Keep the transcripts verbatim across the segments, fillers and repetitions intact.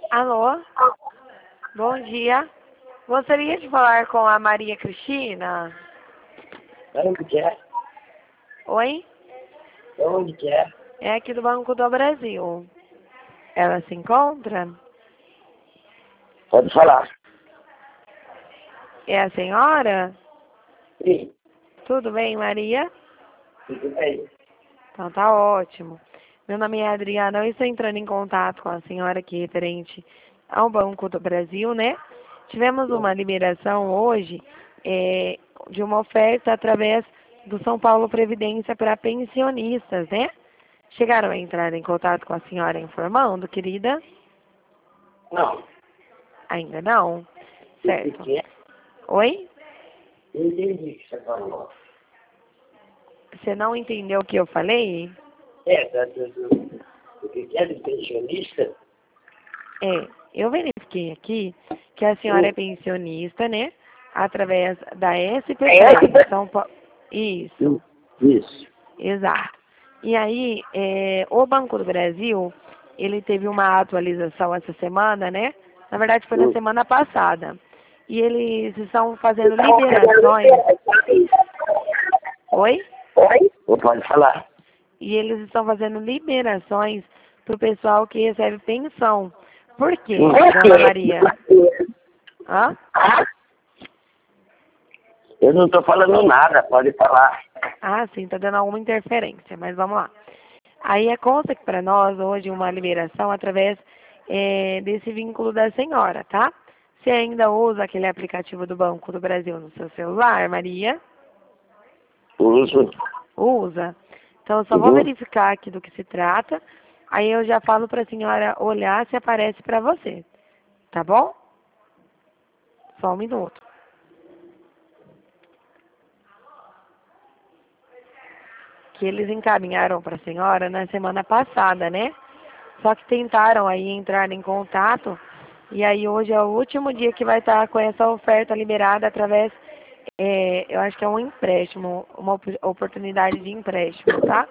Alô? Bom dia. Gostaria de falar com a Maria Cristina? Onde que é? Oi? Onde que é? É aqui do Banco do Brasil. Ela se encontra? Pode falar. É a senhora? Sim, Tudo bem, Maria? tudo bem. Então tá ótimo. Meu nome é Adriana, eu estou entrando em contato com a senhora aqui referente ao Banco do Brasil, né? Tivemos uma liberação hoje é, de uma oferta através do São Paulo Previdência para pensionistas, né? Chegaram a entrar em contato com a senhora informando, querida? Não. Ainda não? O que Certo. que é? Oi? Não entendi o que você falou. Você não entendeu o que eu falei? É, tá, do, do, o que que é de pensionista? É, eu verifiquei aqui que a senhora é pensionista, né? Através da S P É, P, São Paulo. Isso, Isso. exato. E aí, é, o Banco do Brasil, ele teve uma atualização essa semana, né? Na verdade, foi na Hum. semana passada. E eles estão fazendo liberações. Oi? Oi? Pode falar. E eles estão fazendo liberações para o pessoal que recebe pensão. Por quê, Hum. dona Maria? Hã? Eu não estou falando nada, pode falar. Ah, sim, tá dando alguma interferência, mas vamos lá. Aí é consta que para nós hoje uma liberação através é, desse vínculo da senhora, tá? Você ainda usa aquele aplicativo do Banco do Brasil no seu celular, Maria? Uso. Usa. Então eu só vou Uhum. verificar aqui do que se trata. Aí eu já falo para a senhora olhar se aparece para você. Tá bom? Só um minuto. Que eles encaminharam para a senhora na semana passada, né? Só que tentaram aí entrar em contato e aí hoje é o último dia que vai estar com essa oferta liberada através, é, eu acho que é um empréstimo, uma op- oportunidade de empréstimo, tá?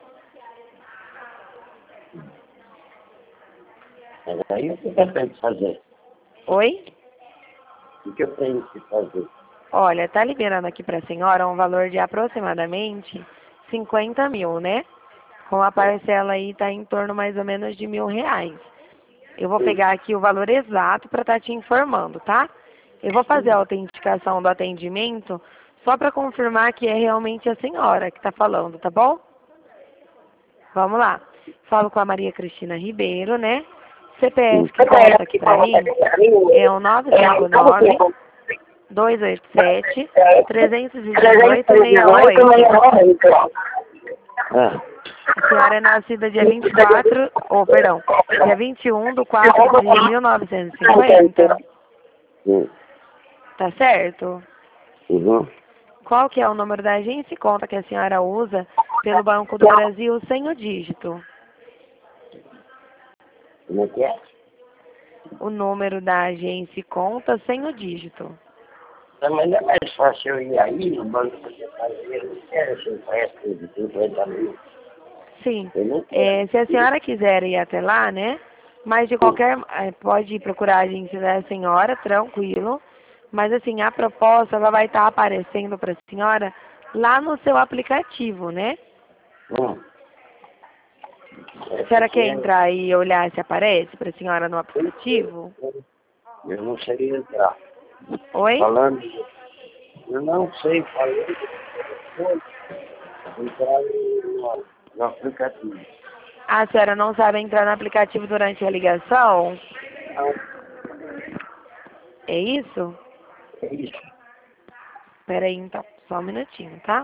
Mas aí o que que eu tenho que fazer? Oi? O que eu tenho que fazer? Olha, tá liberando aqui para a senhora um valor de aproximadamente cinquenta mil, né? Com a parcela aí tá em torno mais ou menos de mil reais. Eu vou Sim. pegar aqui o valor exato para estar te informando, tá? Eu vou fazer a autenticação do atendimento só para confirmar que é realmente a senhora que está falando, tá bom? Vamos lá. Falo com a Maria Cristina Ribeiro, né? C P F que conta aqui para mim é o nove cinco nove, dois oito sete, três um oito, seis oito. Ah, A senhora é nascida dia vinte e quatro, ou perdão, dia vinte e um de quatro de mil novecentos e cinquenta, sim. tá certo? Uhum. Qual que é o número da agência e conta que a senhora usa pelo Banco do Brasil sem o dígito? Como é que é? O número da agência e conta sem o dígito. Também não é mais fácil eu ir aí no banco você fazer, eu não quero esse empréstimo de cinquenta mil. Sim. Eu não É, se a quero. senhora quiser ir até lá, né? Mas de qualquer... é, pode procurar a agência da senhora, tranquilo. Mas assim, a proposta ela vai estar aparecendo para a senhora lá no seu aplicativo, né? Hum. É A senhora quer porque entrar e olhar se aparece para a senhora no aplicativo? eu não sei entrar. Oi? Falando, eu não sei falando, entrar no, no aplicativo. A senhora não sabe entrar no aplicativo durante a ligação? Não, É isso? é isso. Espera aí então, só um minutinho, tá?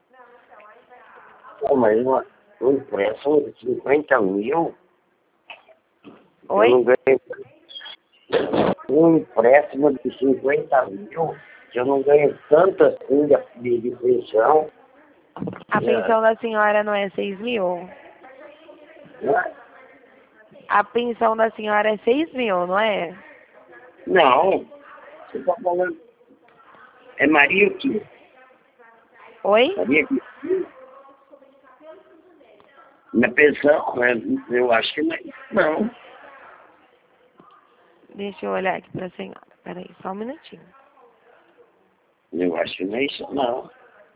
Pô, mas uma, um empréstimo de cinquenta mil, eu Oi? não ganho. Um empréstimo de cinquenta mil, eu não ganho tanto assim de, de, de pensão. A É, pensão da senhora não é seis mil? né? A pensão da senhora é seis mil, não é? Não, você está falando. É Maria o quê? Oi? Maria que na pensão, né? Eu acho que não. Não. Deixa eu olhar aqui pra senhora. Peraí, só um minutinho. Eu acho que não é isso, não.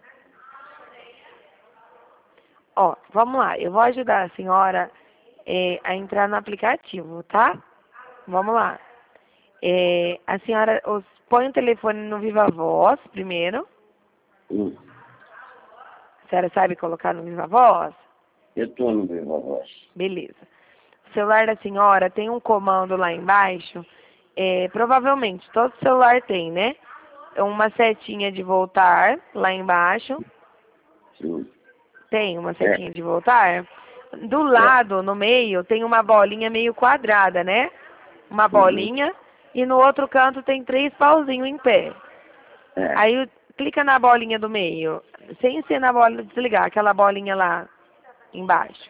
Ó, vamos lá. Eu vou ajudar a senhora é, a entrar no aplicativo, tá? Vamos lá. É, a senhora os, põe o telefone no Viva Voz primeiro. Hum. A senhora sabe colocar no Viva Voz? Eu tô no Viva Voz. Beleza. O celular da senhora tem um comando lá embaixo. É, provavelmente todo celular tem, né? Uma setinha de voltar lá embaixo. Sim. Tem uma É. setinha de voltar. Do lado, no meio, tem uma bolinha meio quadrada, né? Uma bolinha. E no outro canto tem três pauzinhos em pé. É. Aí clica na bolinha do meio. Sem ser na bola de desligar, aquela bolinha lá embaixo.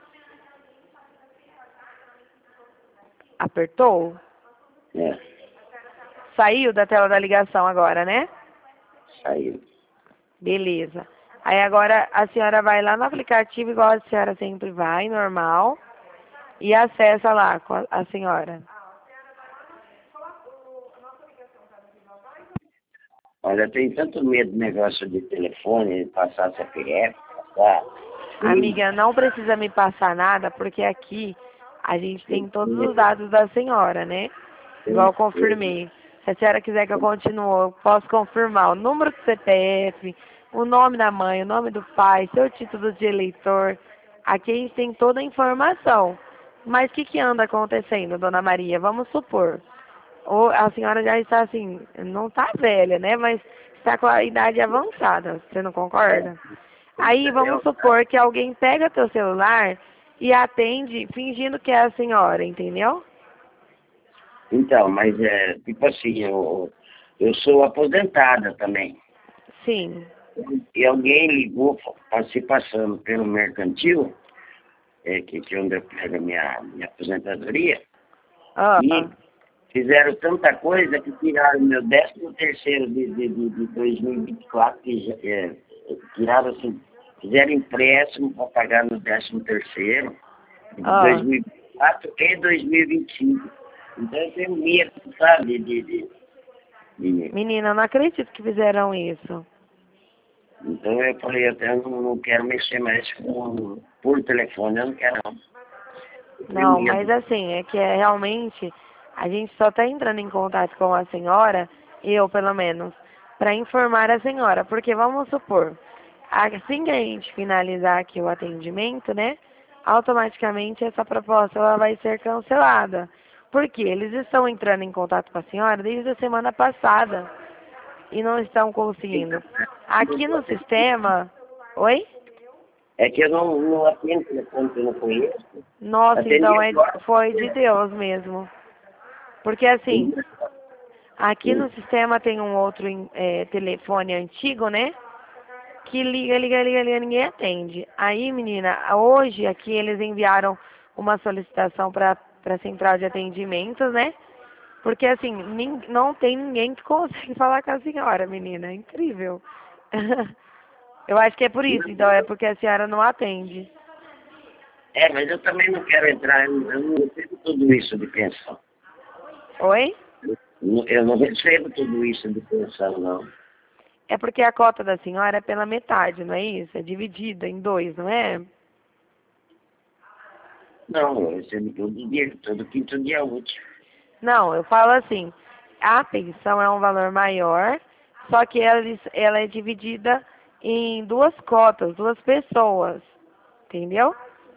Apertou? É. Saiu da tela da ligação agora, né? Saiu. Beleza. Aí agora a senhora vai lá no aplicativo, igual a senhora sempre vai, normal, e acessa lá com a, a senhora. Olha, eu tenho tanto medo do negócio de telefone, passar C P F, passar... Amiga, não precisa me passar nada, porque aqui a gente tem todos os dados da senhora, né? Igual eu confirmei. Se a senhora quiser que eu continue, eu posso confirmar o número do C P F, o nome da mãe, o nome do pai, seu título de eleitor. Aqui a gente tem toda a informação. Mas o que, que anda acontecendo, dona Maria? Vamos supor. Ou a senhora já está assim, não está velha, né? Mas está com a idade avançada. Você não concorda? Aí vamos supor que alguém pega teu celular e atende fingindo que é a senhora, entendeu? Então, mas é, tipo assim, eu, eu sou aposentada também. Sim. E alguém ligou pa- se passando pelo mercantil, é, que, que é onde eu pego a minha, minha aposentadoria, Ah, e fizeram tanta coisa que tiraram meu décimo terceiro de, de, de, de dois mil e vinte e quatro, que já, é, tiraram assim, fizeram empréstimo para pagar no décimo terceiro de ah. dois mil e vinte e quatro e dois mil e vinte e cinco. Então eu tenho medo, sabe, de, de, de, Menina, eu não acredito que fizeram isso. Então eu falei, até eu não, não quero mexer mais com, por telefone, eu não quero não. Eu tenho Não, medo. mas assim, é que é realmente a gente só está entrando em contato com a senhora, eu pelo menos, para informar a senhora, porque vamos supor, assim que a gente finalizar aqui o atendimento, né, automaticamente essa proposta ela vai ser cancelada. Porque eles estão entrando em contato com a senhora desde a semana passada e não estão conseguindo. Aqui no sistema. Oi? É que eu não, não atendo telefone que eu não conheço. Nossa, Atendi então é, agora. foi de Deus mesmo. Porque assim, aqui no sistema tem um outro é, telefone antigo, né? Que liga, liga, liga, liga, ninguém atende. Aí, menina, hoje aqui eles enviaram uma solicitação para a central de atendimentos, né? Porque assim, nin, não tem ninguém que consegue falar com a senhora, menina. É incrível. Eu acho que é por isso, então é porque a senhora não atende. É, mas eu também não quero entrar, eu eu não recebo tudo isso de pensão. Oi? Eu eu não recebo tudo isso de pensão, não. É porque a cota da senhora é pela metade, não é isso? É dividida em dois, não é? Não, eu recebo todo dia, todo quinto dia útil. Não, eu falo assim, a pensão é um valor maior, só que ela, ela é dividida em duas cotas, duas pessoas, entendeu?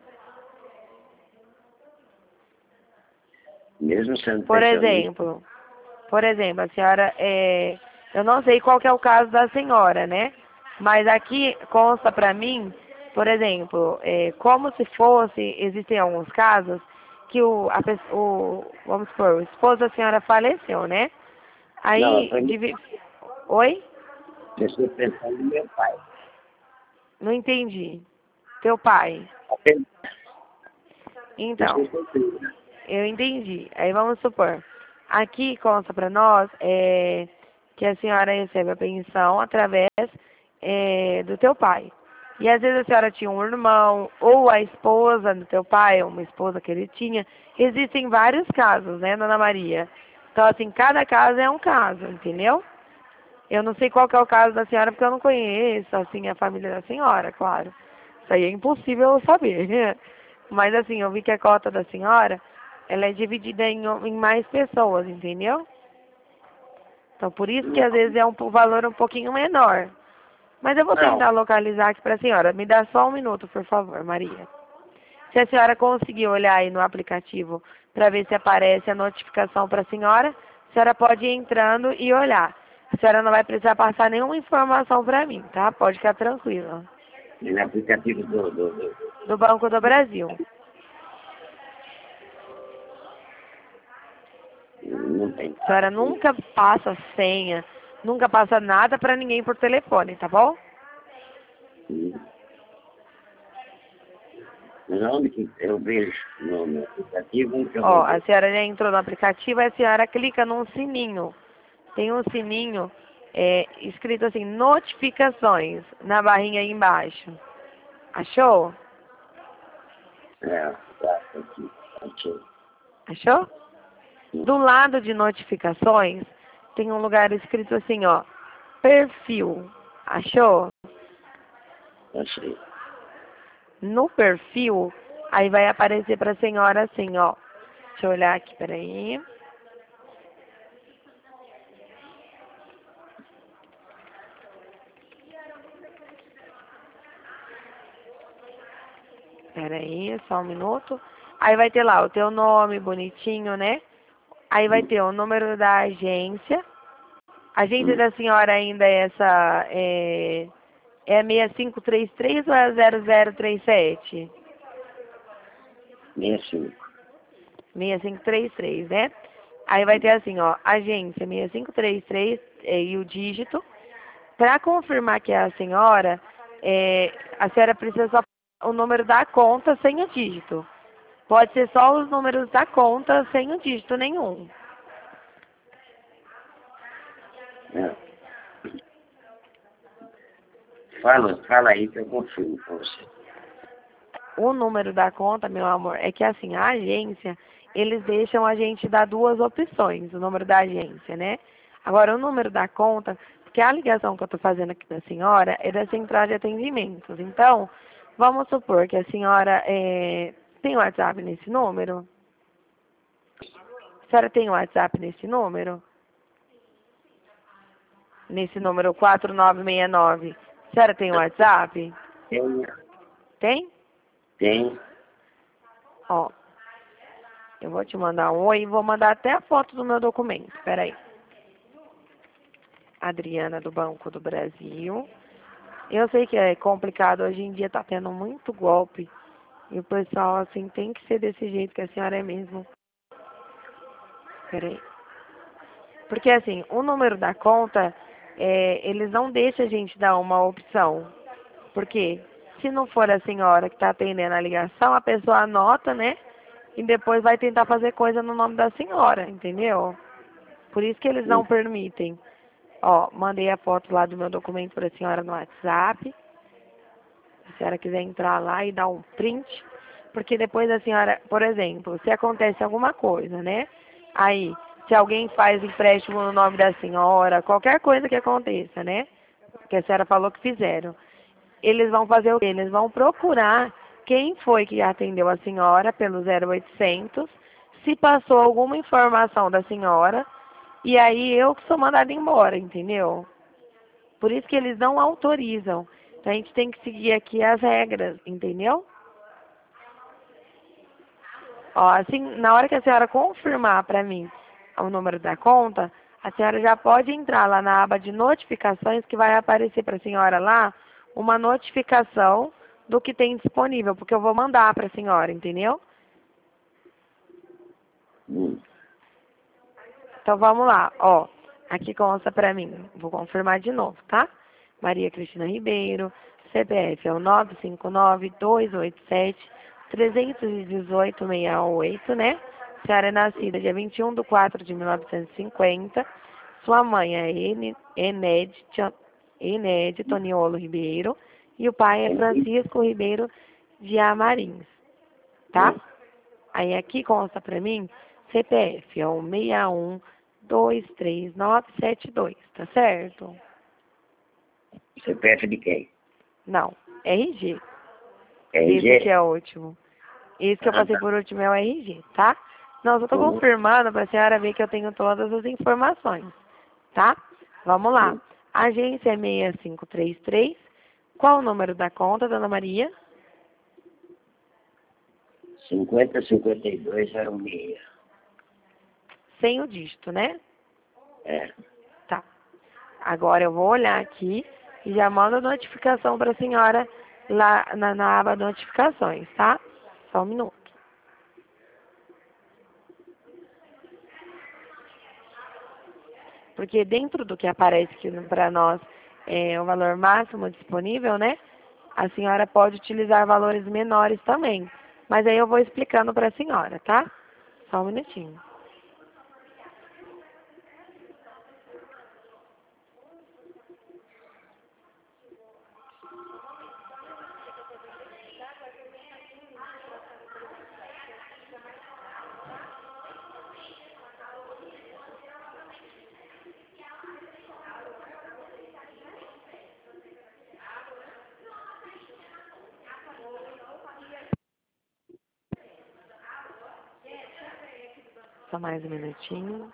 Mesmo sendo Por pensionista. exemplo, por exemplo, a senhora, é, eu não sei qual que é o caso da senhora, né? Mas aqui consta para mim, por exemplo, é, como se fosse, existem alguns casos que o, a, pe- o, vamos supor, o esposo da senhora faleceu, né? Não, Aí, foi divi... Oi? eu estou pensando no meu pai. Não entendi. Teu pai. Então, eu entendi. Aí vamos supor. Aqui consta para nós é, que a senhora recebe a pensão através é, do teu pai. E às vezes a senhora tinha um irmão, ou a esposa do teu pai, ou uma esposa que ele tinha. Existem vários casos, né, dona Maria? Então, assim, cada caso é um caso, entendeu? Eu não sei qual que é o caso da senhora, porque eu não conheço, assim, a família da senhora, claro. Isso aí é impossível eu saber. Mas, assim, eu vi que a cota da senhora, ela é dividida em, em mais pessoas, entendeu? Então, por isso que às vezes é um valor um pouquinho menor. Mas eu vou Não, tentar localizar aqui para a senhora. Me dá só um minuto, por favor, Maria. Se a senhora conseguir olhar aí no aplicativo para ver se aparece a notificação para a senhora, a senhora pode ir entrando e olhar. A senhora não vai precisar passar nenhuma informação para mim, tá? Pode ficar tranquila. no aplicativo do, do, do... Do Banco do Brasil. Não tem. A senhora nunca passa senha, nunca passa nada para ninguém por telefone, tá bom? Mas onde que eu vejo no, no aplicativo, onde que eu Ó, vou a ver? senhora já entrou no aplicativo, a senhora clica num sininho. Tem um sininho é, escrito assim, notificações, na barrinha aí embaixo. Achou? É, tá, aqui, aqui. Achou? Do lado de notificações, tem um lugar escrito assim, ó, perfil. Achou? Achei. No perfil, aí vai aparecer para a senhora assim, ó. Deixa eu olhar aqui, peraí. Peraí, só um minuto. Aí vai ter lá o teu nome bonitinho, né? Aí vai ter o número da agência. A agência da senhora ainda é essa, é, é seis cinco três três ou é zero zero três sete? sessenta e cinco. seis cinco três três, né? Aí vai ter assim, ó, agência seis cinco três três é, e o dígito. Para confirmar que é a senhora, é, a senhora precisa só o número da conta sem o dígito. Pode ser só os números da conta sem o dígito nenhum. É. Fala, fala aí que eu confirmo com você. O número da conta, meu amor, é que assim, a agência, eles deixam a gente dar duas opções, o número da agência, né? Agora, o número da conta, porque a ligação que eu estou fazendo aqui da senhora é da central de atendimentos. Então, vamos supor que a senhora é, tem WhatsApp nesse número? A senhora tem WhatsApp nesse número? Nesse número quatro nove seis nove. A senhora tem WhatsApp? Tem, Tem? tem. Ó, eu vou te mandar um oi e vou mandar até a foto do meu documento. Espera aí. Adriana do Banco do Brasil. Eu sei que é complicado, hoje em dia tá tendo muito golpe. E o pessoal, assim, tem que ser desse jeito que a senhora é mesmo. Espera aí. Porque, assim, o número da conta, é, eles não deixam a gente dar uma opção. Porque se não for a senhora que está atendendo a ligação, a pessoa anota, né? E depois vai tentar fazer coisa no nome da senhora, entendeu? Por isso que eles não permitem. Ó, mandei a foto lá do meu documento para a senhora no WhatsApp. Se a senhora quiser entrar lá e dar um print. Porque depois a senhora, por exemplo, se acontece alguma coisa, né? Aí, se alguém faz empréstimo no nome da senhora, qualquer coisa que aconteça, né? Que a senhora falou que fizeram. Eles vão fazer o quê? Eles vão procurar quem foi que atendeu a senhora pelo zero oitocentos, se passou alguma informação da senhora, e aí eu que sou mandada embora, entendeu? Por isso que eles não autorizam. Então a gente tem que seguir aqui as regras, entendeu? Ó, assim, na hora que a senhora confirmar para mim o número da conta, a senhora já pode entrar lá na aba de notificações, que vai aparecer para a senhora lá uma notificação do que tem disponível, porque eu vou mandar para a senhora, entendeu? Hum. Então vamos lá, ó, aqui consta para mim, vou confirmar de novo, tá? Maria Cristina Ribeiro, C P F é o nove cinco nove, dois oito sete, três um oito, seis oito, né? A senhora é nascida dia vinte e um de quatro de mil novecentos e cinquenta. Sua mãe é Ened, Ened Toniolo Ribeiro. E o pai é Francisco Ribeiro de Amarins. Tá? Aí aqui consta pra mim, C P F é o seis um dois três nove sete dois, tá certo? C P F de quem? Não, R G. R G? Esse aqui é o último. Esse que eu Ah, passei tá. por último é o R G, tá? Não, eu só tô Uhum. confirmando para a senhora ver que eu tenho todas as informações, tá? Vamos lá. Agência é seis cinco três três. Qual o número da conta, dona Maria? cinquenta cinquenta e dois zero seis. Sem o dígito, né? É. Tá. Agora eu vou olhar aqui e já mando a notificação para a senhora lá na, na aba notificações, tá? Só um minuto. Porque dentro do que aparece aqui para nós é o valor máximo disponível, né? A senhora pode utilizar valores menores também. Mas aí eu vou explicando para a senhora, tá? Só um minutinho. Só mais um minutinho.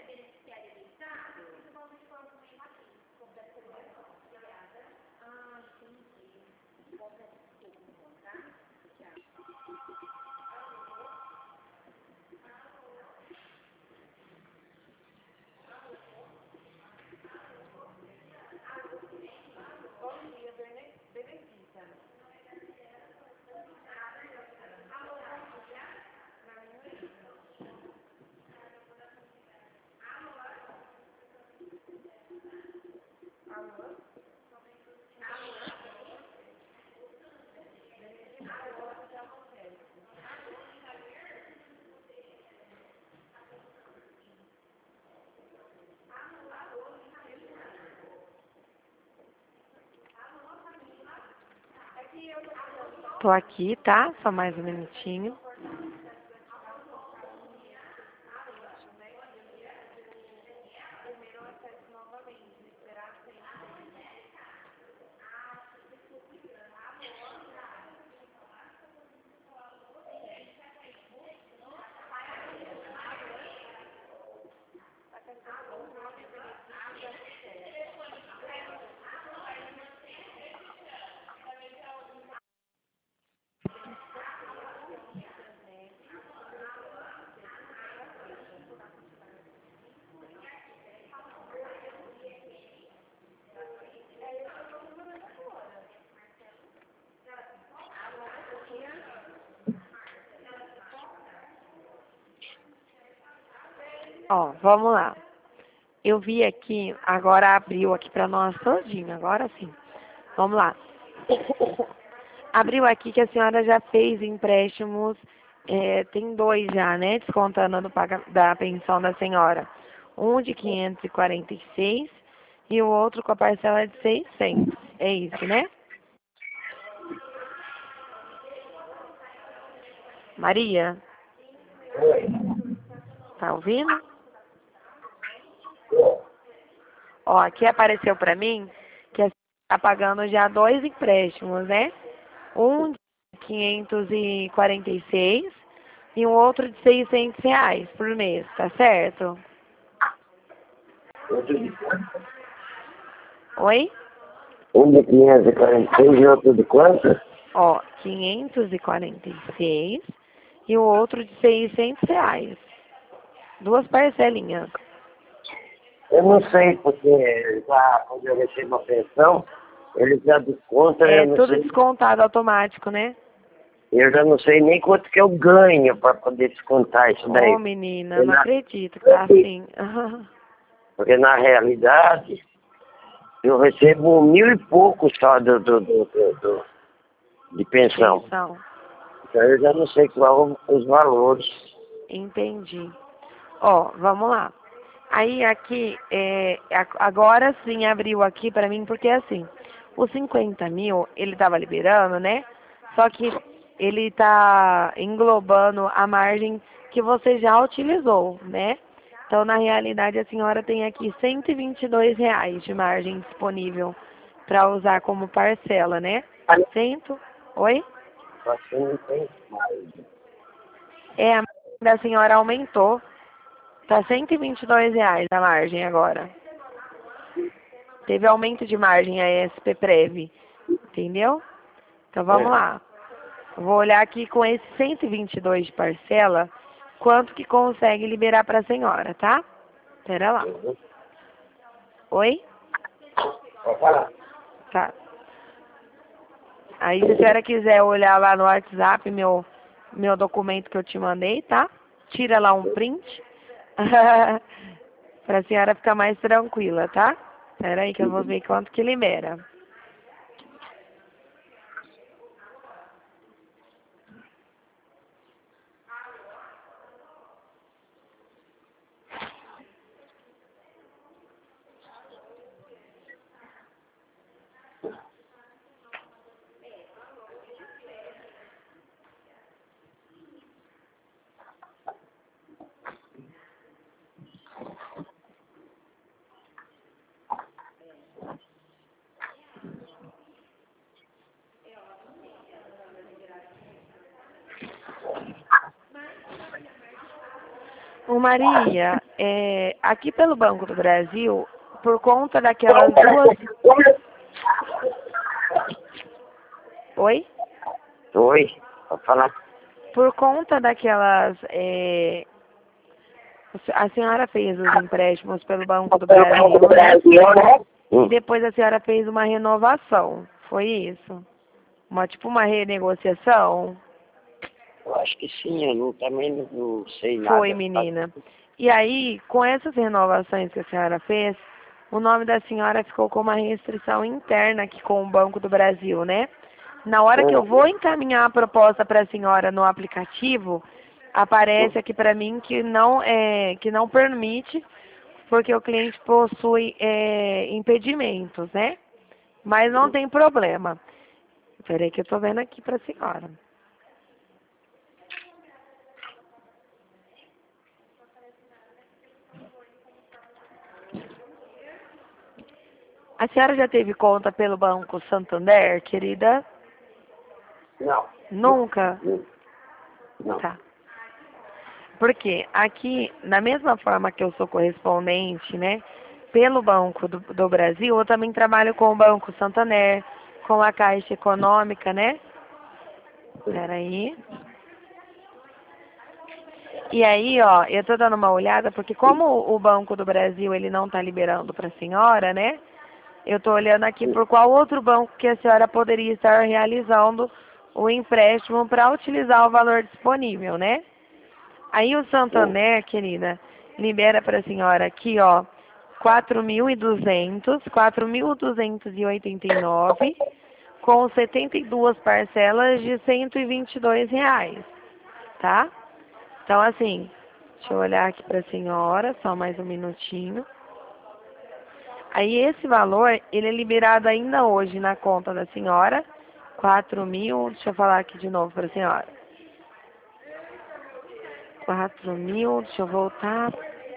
Tô aqui, tá? Só mais um minutinho. Ó, vamos lá. Eu vi aqui, agora abriu aqui para nós todinho, agora sim. Vamos lá. Abriu aqui que a senhora já fez empréstimos, é, tem dois já, né? Descontando do paga, da pensão da senhora. Um de quinhentos e quarenta e seis e o outro com a parcela de seiscentos. É isso, né? Maria, tá ouvindo? Ó, aqui apareceu para mim que a senhora está pagando já dois empréstimos, né? Um de quinhentos e quarenta e seis e um outro de seiscentos reais por mês, tá certo? Outro de quanto? Oi? Um de quinhentos e quarenta e seis e outro de quanto? Ó, quinhentos e quarenta e seis e o outro de seiscentos reais. Duas parcelinhas. Eu não sei, porque já, quando eu recebo a pensão, ele já desconta, eu É não tudo sei. descontado automático, né? Eu já não sei nem quanto que eu ganho para poder descontar isso daí. Ô, menina, Porque não na, acredito que tá assim. porque na realidade, eu recebo mil e pouco só do, do, do, do, do- de pensão. Pensão. Então eu já não sei qual os valores. Entendi. Ó, vamos lá. Aí aqui, é, a- agora sim abriu aqui pra mim, porque assim, os cinquenta mil ele tava liberando, né? Só que ele tá englobando a margem que você já utilizou, né? Então, na realidade, a senhora tem aqui cento e vinte e dois reais de margem disponível para usar como parcela, né? Cento... Oi? Você não tem mais. É, a margem da senhora aumentou. Tá cento e vinte e dois reais a margem agora. Teve aumento de margem a S P Prev, entendeu? Então vamos É. lá. Vou olhar aqui com esse cento e vinte e dois de parcela, quanto que consegue liberar para a senhora, tá? Pera lá. Uhum. Oi? Pode falar. Tá. Aí se a senhora quiser olhar lá no WhatsApp meu, meu documento que eu te mandei, tá? Tira lá um print. Para a senhora ficar mais tranquila, tá? Espera aí que eu vou ver quanto que libera. Ô Maria, é, aqui pelo Banco do Brasil, por conta daquelas duas... Oi? Oi, pode falar. Por conta daquelas... é, a senhora fez os empréstimos pelo Banco do Brasil, né? E depois a senhora fez uma renovação, foi isso? Uma, tipo uma renegociação? Eu acho que sim, eu não, também não, não sei Foi, nada. menina. E aí, com essas renovações que a senhora fez, o nome da senhora ficou com uma restrição interna aqui com o Banco do Brasil, né? Na hora que eu vou encaminhar a proposta para a senhora no aplicativo, aparece aqui para mim que não, é, que não permite, porque o cliente possui é, impedimentos, né? Mas não tem problema. Peraí que eu tô vendo aqui para a senhora. A senhora já teve conta pelo Banco Santander, querida? Não. Nunca? Não. Tá. Porque aqui, na mesma forma que eu sou correspondente, né, pelo Banco do, do Brasil, eu também trabalho com o Banco Santander, com a Caixa Econômica, né? Peraí. E aí, ó, eu tô dando uma olhada, porque como o Banco do Brasil, ele não tá liberando para a senhora, né? Eu tô olhando aqui por qual outro banco que a senhora poderia estar realizando o empréstimo para utilizar o valor disponível, né? Aí o Santander, querida, libera para a senhora aqui, ó, quatro mil e duzentos, quatro mil duzentos e oitenta e nove, com setenta e duas parcelas de cento e vinte e dois reais, tá? Então, assim, deixa eu olhar aqui para a senhora, só mais um minutinho. Aí esse valor, ele é liberado ainda hoje na conta da senhora, quatro mil, deixa eu falar aqui de novo para a senhora. quatro mil, deixa eu voltar.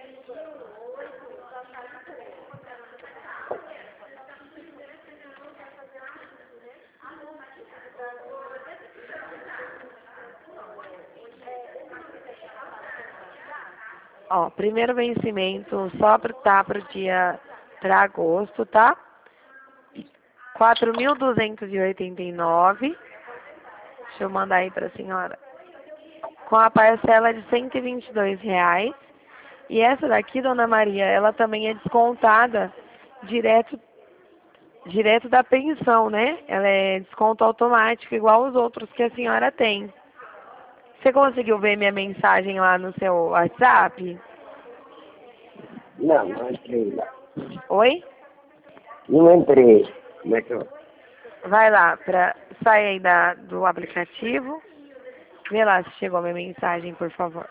Ó, primeiro vencimento só para tá pro dia, para agosto, tá? quatro mil duzentos e oitenta e nove. Deixa eu mandar aí para a senhora. Com a parcela de cento e vinte e dois reais. E essa daqui, dona Maria, ela também é descontada direto, direto da pensão, né? Ela é desconto automático, igual os outros que a senhora tem. Você conseguiu ver minha mensagem lá no seu WhatsApp? Não, não entrei lá. Oi? Não entrei. Como é que eu... Vai lá, pra, sai aí da, do aplicativo. Vê lá se chegou a minha mensagem, por favor.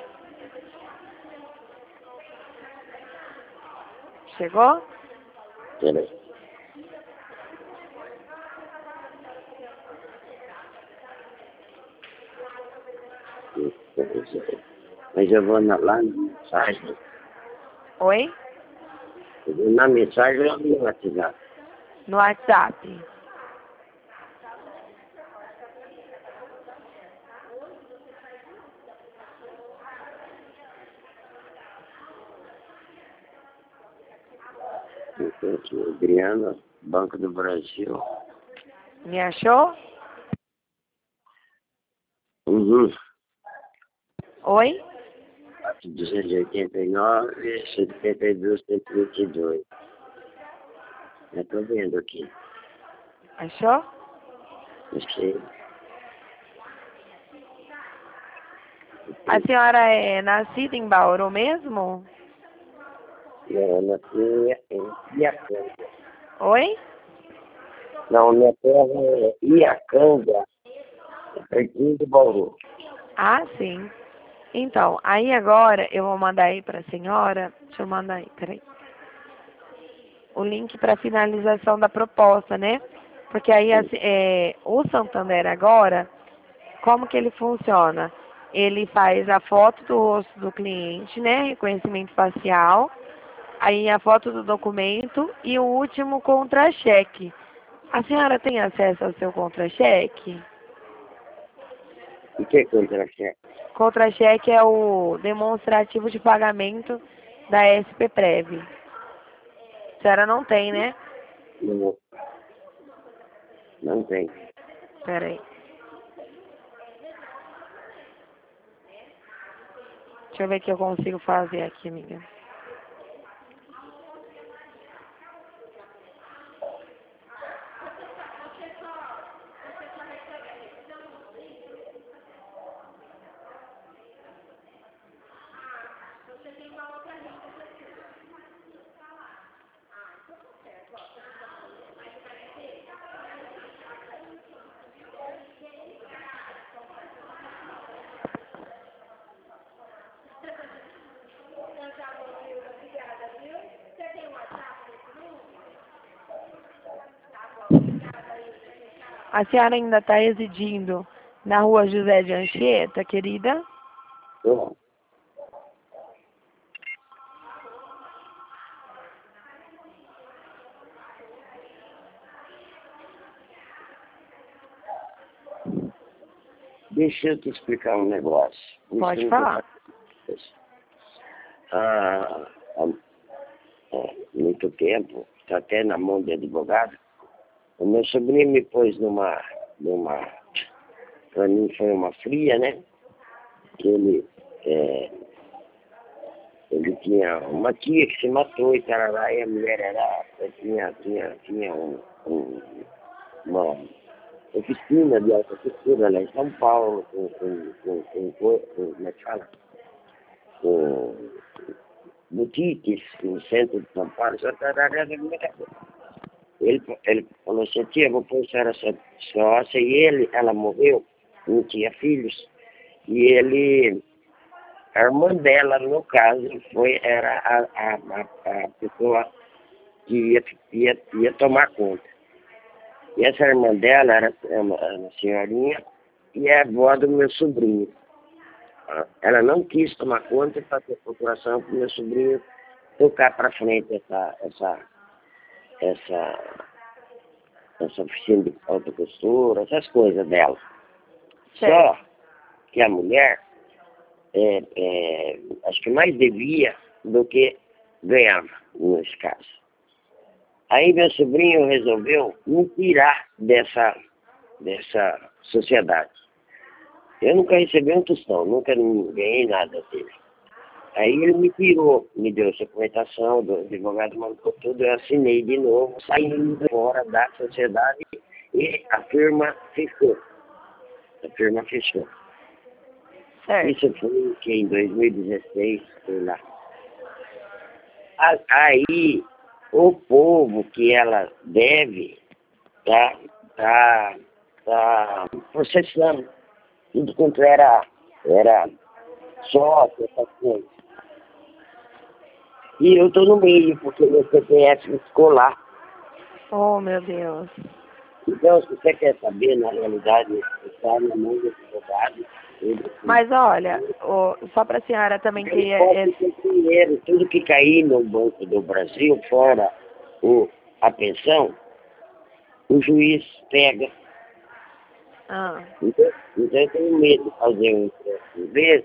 Chegou? Peraí. Mas eu vou na, lá na mensagem. Oi? Eu vou na mensagem ou no WhatsApp? No WhatsApp. Então, aqui, Adriana, Banco do Brasil. Me achou? Uhum. Oi? duzentos e oitenta e nove, setenta e dois, cento e vinte e dois. Eu tô vendo aqui. Achou? Achei. A senhora é nascida em Bauru mesmo? Não, na terra é Iacanga. Oi? Não, minha terra é Iacanga, pertinho de Bauru. Ah, sim. Então, aí agora eu vou mandar aí para a senhora. Deixa eu mandar aí, peraí. O link para finalização da proposta, né? Porque aí assim, é, o Santander agora, como que ele funciona? Ele faz a foto do rosto do cliente, né? Reconhecimento facial. Aí a foto do documento e o último contra-cheque. A senhora tem acesso ao seu contra-cheque? O que é contra-cheque? Contra-cheque é o demonstrativo de pagamento da S P Prev. A senhora não tem, né? Não, não tem. Peraí. Deixa eu ver o que eu consigo fazer aqui, amiga. A senhora ainda está residindo na rua José de Anchieta, querida? Não. Deixa eu te explicar um negócio. Pode Isso falar. há, há, há muito tempo, está até na mão de advogado, o meu sobrinho me pôs numa, numa, para mim foi uma fria, né? Que ele, é, ele tinha uma tia que se matou e tarará, e a mulher era, tinha, tinha, tinha um, um, uma oficina de alta costura lá em São Paulo, com, com, com, com, com, com como é que fala? Com boutiques no centro de São Paulo, só tarará, ele, ele falou assim, tia, vou pôr a senhora sócia, e ele, ela morreu, não tinha filhos, e ele, a irmã dela, no caso, foi, era a, a, a, a pessoa que ia, ia, ia tomar conta. E essa irmã dela era uma, uma senhorinha e é avó do meu sobrinho. Ela não quis tomar conta para ter procuração para o meu sobrinho tocar para frente essa, essa, essa, essa oficina de alta costura, essas coisas dela. Certo. Só que a mulher, é, é, acho que mais devia do que ganhava, nesse caso. Aí meu sobrinho resolveu me tirar dessa, dessa sociedade. Eu nunca recebi um tostão, nunca ganhei nada dele. Aí ele me tirou, me deu documentação, do advogado mandou tudo, eu assinei de novo, saí fora da sociedade e a firma fechou. A firma fechou. Certo. Isso foi que em dois mil e dezesseis, sei lá. Aí o povo que ela deve tá, tá, tá processando tudo quanto era, era sócio, essas coisas. E eu estou no meio, porque meu C P F ficou lá. Oh, meu Deus. Então, se você quer saber, na realidade, está na mão do advogado. Ele, Mas olha, ô, só para a senhora também ter ele pode esse... ter dinheiro, tudo que cair no Banco do Brasil, fora o, a pensão, o juiz pega. Ah. Então, então eu tenho medo de fazer um empréstimo desse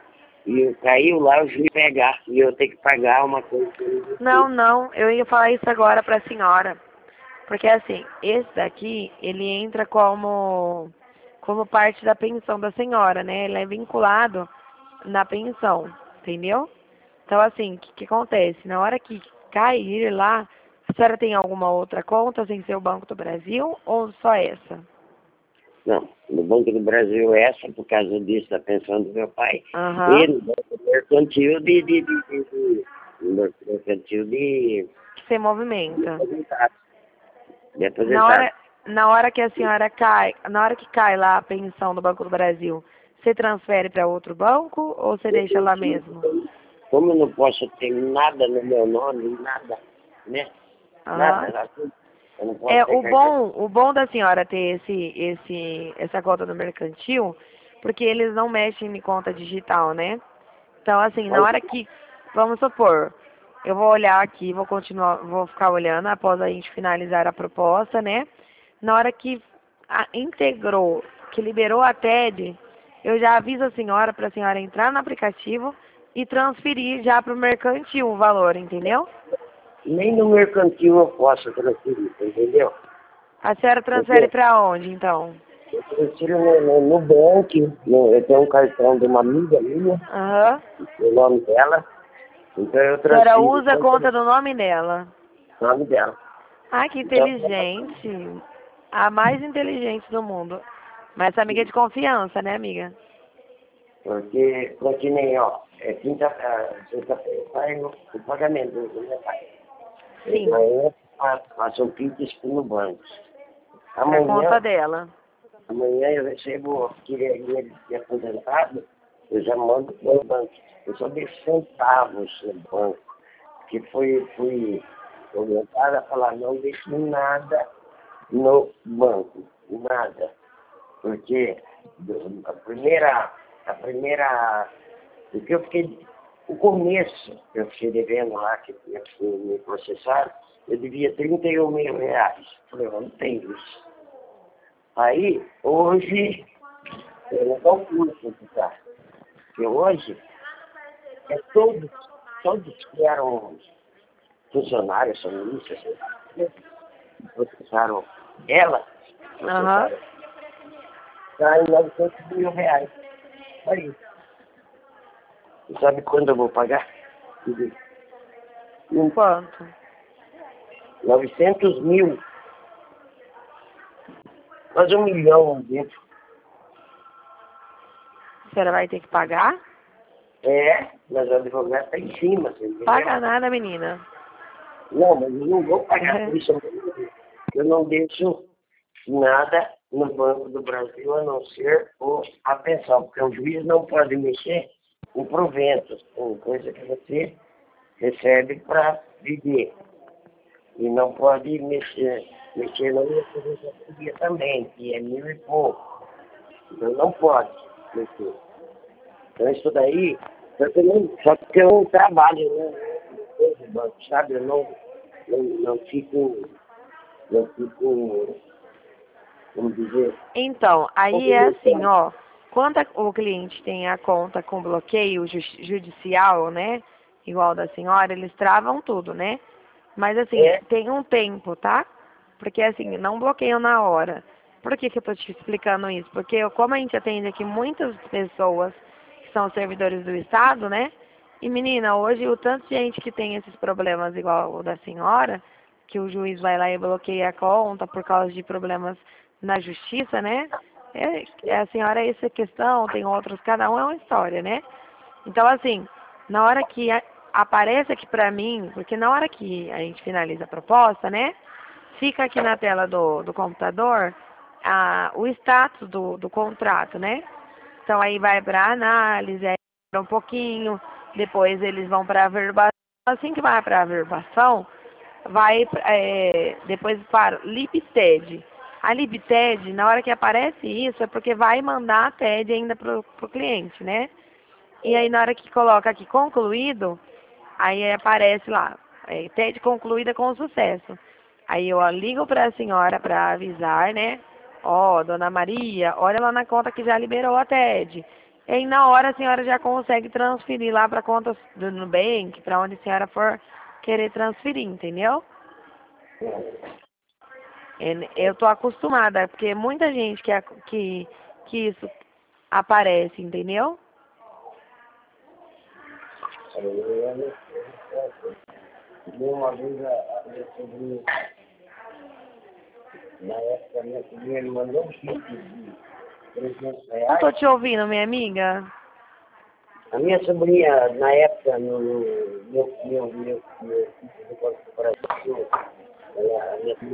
e caiu lá o juiz pegar e eu tenho que pagar uma coisa que eu não Não, preciso. não, eu ia falar isso agora para a senhora. Porque assim, esse daqui, ele entra como, como parte da pensão da senhora, né? Ele é vinculado na pensão, entendeu? Então assim, o que, que acontece? Na hora que cair lá, a senhora tem alguma outra conta sem ser o Banco do Brasil ou só essa? Não, no Banco do Brasil essa, por causa disso, da pensão do meu pai, Aham. e no Banco Mercantil de, de, de, de, de, no mercantil de, Sem de movimenta. aposentado. De Na aposentado. hora, na hora que a senhora cai, na hora que cai lá a pensão do Banco do Brasil, você transfere para outro banco ou você Eu deixa lá preciso, mesmo? como eu não posso ter nada no meu nome, nada, né? Aham. Nada, assim, eu não posso É, o pegar isso. bom, o bom da senhora ter esse, esse, essa conta no mercantil, porque eles não mexem em conta digital, né? Então, assim, na Olha, hora que, vamos supor, eu vou olhar aqui, vou continuar, vou ficar olhando após a gente finalizar a proposta, né? Na hora que a- integrou, que liberou a T E D, eu já aviso a senhora para a senhora entrar no aplicativo e transferir já para o mercantil o valor, entendeu? nem no mercantil eu posso transferir, entendeu? A senhora transfere Porque para onde, então? eu transfiro no, no, no banco, no, eu tenho um cartão de uma amiga minha, Aham. o nome dela, então eu A senhora transfiro usa a contra conta do nome dela. o nome dela. Ai, que Então, inteligente. A mais inteligente do mundo. Mas essa amiga é de confiança, né, amiga? porque, porque nem, ó, é quinta-feira, sexta-feira, sai o, o pagamento do meu pai. Sim, Amanhã faço o Pix no banco. pra conta Amanhã, dela. amanhã eu recebo dinheiro de aposentado, eu já mando para o banco. Eu só deixo centavos no banco, que fui, fui orientada a falar, não deixe nada no banco, nada. Porque a primeira, a primeira, porque eu fiquei, o começo, eu fiquei devendo lá, que tinha que me processar, eu devia trinta e um mil reais. Falei, eu não tenho isso. Aí, hoje, eu não calculo quanto está. Porque hoje, é todos, todos que eram funcionários, sonistas, processaram ela, Aham. processaram, está em novecentos mil reais. Aí, e sabe quando eu vou pagar? Hum, Quanto? novecentos mil, quase um milhão dentro. A senhora vai ter que pagar? É, mas o advogado está em cima, você entendeu? Paga nada, menina. Não, mas eu não vou pagar por isso. Eu não deixo nada no Banco do Brasil a não ser o, a pensão, porque o juiz não pode mexer em proventos, em coisa que você recebe para viver. E não pode mexer, mexer na minha aposentadoria também, que é mil e pouco. Então não pode mexer. Então isso daí, só que eu não, só que eu não trabalho, né? No banco, sabe? Eu não, não, não fico, não fico, vamos dizer, Então, aí é assim, movimentando. ó. Quando a- o cliente tem a conta com bloqueio ju- judicial, né? Igual da senhora, eles travam tudo, né? Mas assim, É, tem um tempo, tá? Porque assim, não bloqueiam na hora. Por que que eu tô te explicando isso? Porque eu- como a gente atende aqui muitas pessoas que são servidores do Estado, né? E menina, hoje o tanto de gente que tem esses problemas igual o da senhora, que o juiz vai lá e bloqueia a conta por causa de problemas na justiça, né? É, é a senhora essa questão, tem outros, cada um é uma história, né? Então assim, na hora que a- aparece aqui pra mim, porque na hora que a gente finaliza a proposta, né? Fica aqui na tela do, do computador a, o status do, do contrato, né? Então aí vai para análise, aí um pouquinho, depois eles vão para averbação, Assim que vai para a averbação, vai é, depois para LibTed. A LibTed, na hora que aparece isso, é porque vai mandar a T E D ainda para o cliente, né? E aí na hora que coloca aqui concluído, aí aparece lá, é, T E D concluída com sucesso. Aí eu ó, ligo para a senhora para avisar, né? Ó, dona Maria, olha lá na conta que já liberou a T E D. E aí na hora a senhora já consegue transferir lá para a conta do Nubank, para onde a senhora for querer transferir, entendeu? Eu tô acostumada, porque muita gente que, que, que isso aparece, entendeu? Uma vez a minha sobrinha, na época, a minha sobrinha me mandou um kit de trezentos Não reais. tô te ouvindo, minha amiga. A minha sobrinha, na época, no no- meu, meu, meu, meu, meu, meu, meu, meu, meu, meu, meu, meu, meu, meu,